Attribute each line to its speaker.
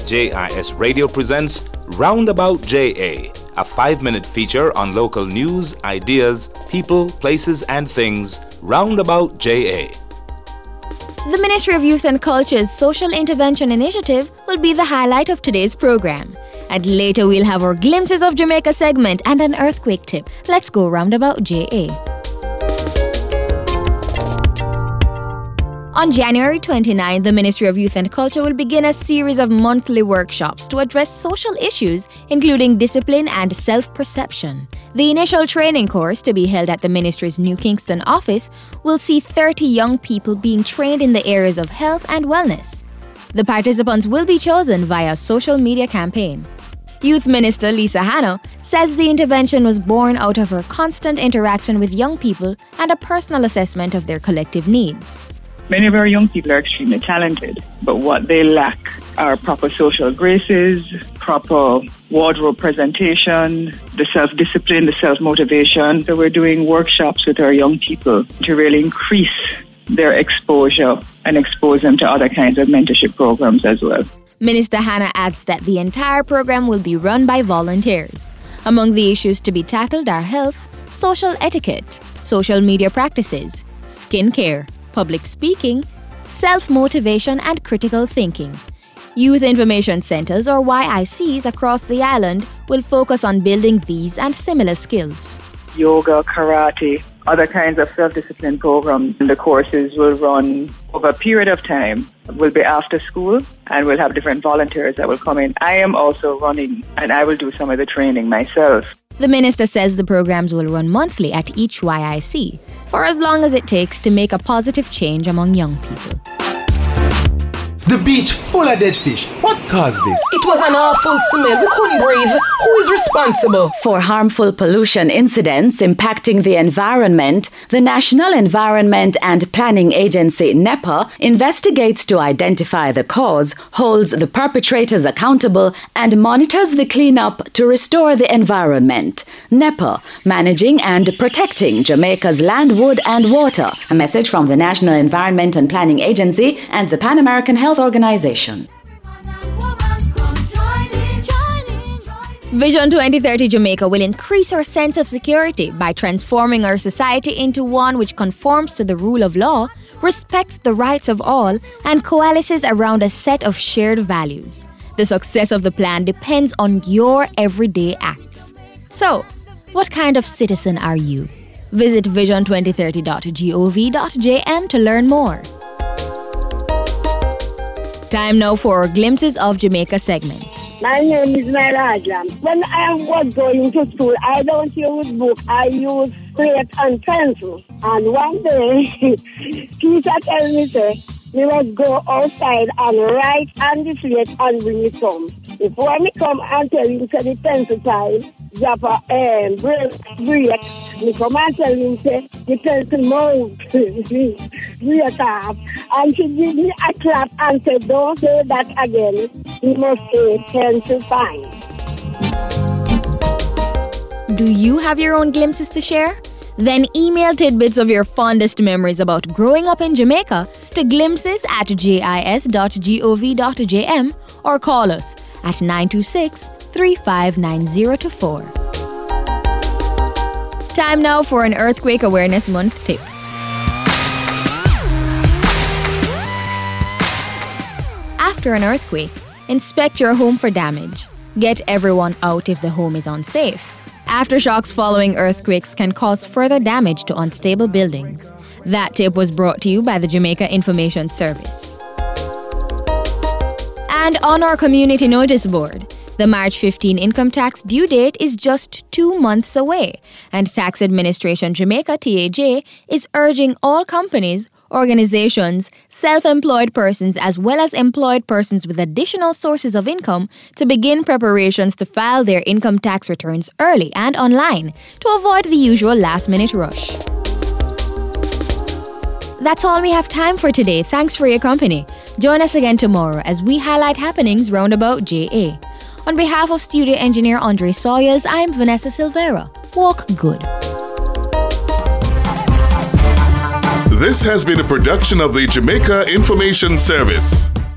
Speaker 1: JIS Radio presents Roundabout JA, a 5-minute feature on local news, ideas, people, places, and things. Roundabout JA.
Speaker 2: The Ministry of Youth and Culture's Social Intervention Initiative will be the highlight of today's program. And later we'll have our Glimpses of Jamaica segment and an earthquake tip. Let's go Roundabout JA. On January 29, the Ministry of Youth and Culture will begin a series of monthly workshops to address social issues, including discipline and self-perception. The initial training course, to be held at the Ministry's New Kingston office, will see 30 young people being trained in the areas of health and wellness. The participants will be chosen via a social media campaign. Youth Minister Lisa Hanno says the intervention was born out of her constant interaction with young people and a personal assessment of their collective needs.
Speaker 3: Many of our young people are extremely talented, but what they lack are proper social graces, proper wardrobe presentation, the self-discipline, the self-motivation. So we're doing workshops with our young people to really increase their exposure and expose them to other kinds of mentorship programs as well.
Speaker 2: Minister Hanna adds that the entire program will be run by volunteers. Among the issues to be tackled are health, social etiquette, social media practices, skincare, public speaking, self-motivation and critical thinking. Youth Information Centres or YICs across the island will focus on building these and similar skills.
Speaker 3: Yoga, karate, other kinds of self-discipline programs. The courses will run over a period of time. Will be after school and we'll have different volunteers that will come in. I am also running and I will do some of the training myself.
Speaker 2: The minister says the programs will run monthly at each YIC for as long as it takes to make a positive change among young people.
Speaker 4: The beach full of dead fish. What caused this?
Speaker 5: It was an awful smell. We couldn't breathe. Who is responsible?
Speaker 6: For harmful pollution incidents impacting the environment, the National Environment and Planning Agency, NEPA, investigates to identify the cause, holds the perpetrators accountable, and monitors the cleanup to restore the environment. NEPA, managing and protecting Jamaica's land, wood, and water. A message from the National Environment and Planning Agency and the Pan American Health Organization.
Speaker 2: Vision 2030 Jamaica will increase our sense of security by transforming our society into one which conforms to the rule of law, respects the rights of all, and coalesces around a set of shared values. The success of the plan depends on your everyday acts. So, what kind of citizen are you? Visit vision2030.gov.jm to learn more. Time now for our Glimpses of Jamaica segment.
Speaker 7: My name is Naira Ajlam. When I was going to school, I don't use book. I use slate and pencil. And one day, teacher tell me, say, we must go outside and write on the slate and bring it home. Before me come and tell him, say, the pencil time, drop a break, me come and tell him, say, the pencil move, break off. And she give me a clap and said, don't say that again. You must say pencil fine.
Speaker 2: Do you have your own glimpses to share? Then email tidbits of your fondest memories about growing up in Jamaica to glimpses@jis.gov.jm or call us at 926-359024. Time now for an Earthquake Awareness Month tip. After an earthquake, inspect your home for damage. Get everyone out if the home is unsafe. Aftershocks following earthquakes can cause further damage to unstable buildings. That tip was brought to you by the Jamaica Information Service. And on our community notice board, the March 15 income tax due date is just 2 months away, and Tax Administration Jamaica, TAJ, is urging all companies, organizations, self-employed persons as well as employed persons with additional sources of income to begin preparations to file their income tax returns early and online to avoid the usual last-minute rush. That's all we have time for today. Thanks for your company. Join us again tomorrow as we highlight happenings roundabout JA. On behalf of studio engineer Andre Sawyers, I am Vanessa Silvera. Walk good.
Speaker 8: This has been a production of the Jamaica Information Service.